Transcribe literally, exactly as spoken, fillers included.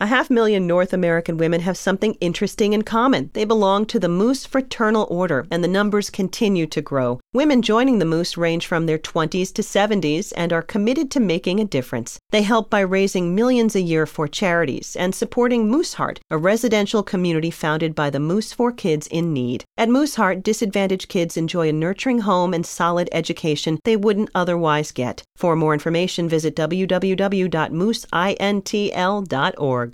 A half million North American women have something interesting in common. They belong to the Moose Fraternal Order, and the numbers continue to grow. Women joining the Moose range from their twenties to seventies and are committed to making a difference. They help by raising millions a year for charities and supporting Mooseheart, a residential community founded by the Moose for Kids in Need. At Mooseheart, disadvantaged kids enjoy a nurturing home and solid education they wouldn't otherwise get. For more information, visit w w w dot moose intl dot org.